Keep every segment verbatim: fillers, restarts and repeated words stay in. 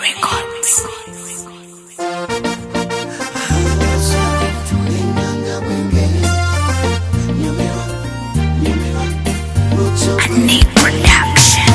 Records. Need production.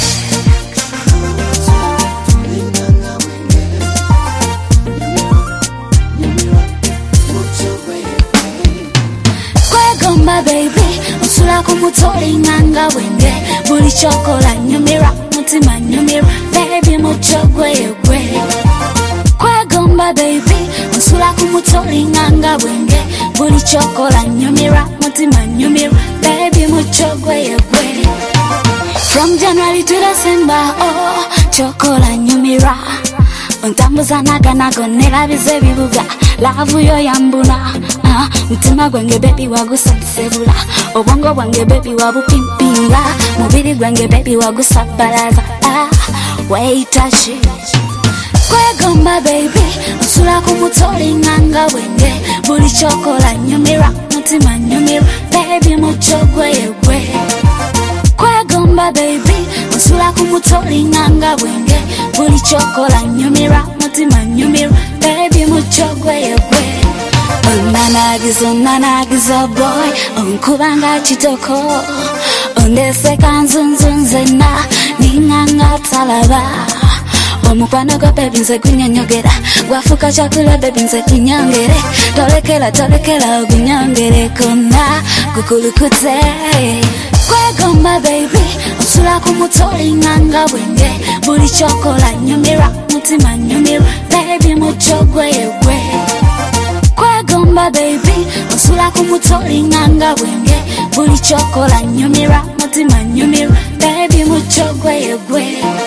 Kwegomba baby, usula kumutoli nganga wenge. Buli chokola nyumira, mutima nyumira, baby muchogwe yegwe. Kwegomba baby, usula kumutoli nganga wenge. Buli chokola nyumira, mutima nyumira, baby muchogwe yegwe. From January to December, oh, chokola nyumira. Untambuza naga nago nelabize bibuga. Lavu yo yambuna, ah, mutima gwange baby wagusabisebula. Obongo bwange baby wabupimpinga. Mubiri gwange baby wagusabalaza, ah, weitashi. Kwegomba baby, usula kumutoli nganga wenge. Buli chokola nyumira, mutima nyumira, baby muchogwe yegwe. Kwegomba baby, usula kumutoli nganga wenge. Buli chokola nyumira, mutima nyumira, baby muchogwe yegwe. Onanagizo nanagizo boy, onkubanga chitoko. Ondeseka nzunzunzena, ninganga talaba. Omukwano go baby nze kunyonyogera. Gwafuka chakula baby nze kunyongere. Tolekela tolekela ogunyongere kona kukulukute. Kwegomba baby, usula kumutoli nganga wenge. Buli chokola nyumira, mutima nyumira, baby muchogwe yegwe. Kwegomba baby, usula kumutoli nganga wenge. Buli chokola nyumira, mutima nyumira, baby muchogwe yegwe.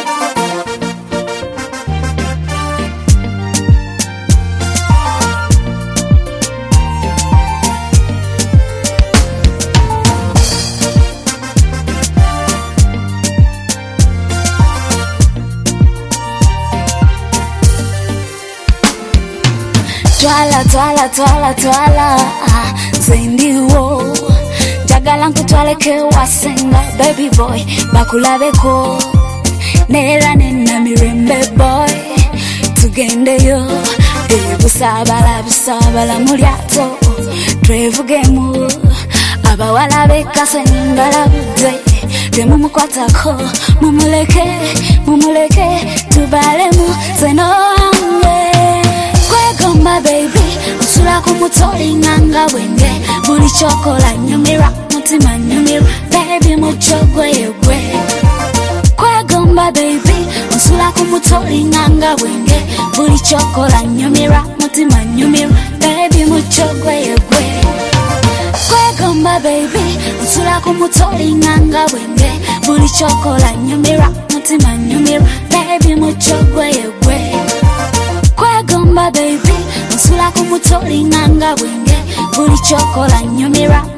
Twala, twala, twala, twala, ah, zendiwo. Jagala nkutwaleke wasenga, baby boy, bakulabeko. Nera nena mirembe boy, tugendeyo. E busabala, busabala mulyato, twevugemu. Abawala bekasenga budde, temumukwatako. Mumuleke, mumuleke, tubalemu, zenonge. Kwegomba baby, usula kumutoli nganga wenge. Buli chokola nyumira, mutima nyumira, baby muchogwe yegwe. Kwegomba baby, usula kumutoli nganga wenge. Buli chokola nyumira, mutima nyumira, baby muchogwe yegwe. Kwegomba baby, usula kumutoli nganga wenge. Buli chokola nyumira, mutima nyumira, baby muchogwe yegwe. Kwegomba baby, usula kumutoli nganga wenge. Buli chokola nyumira,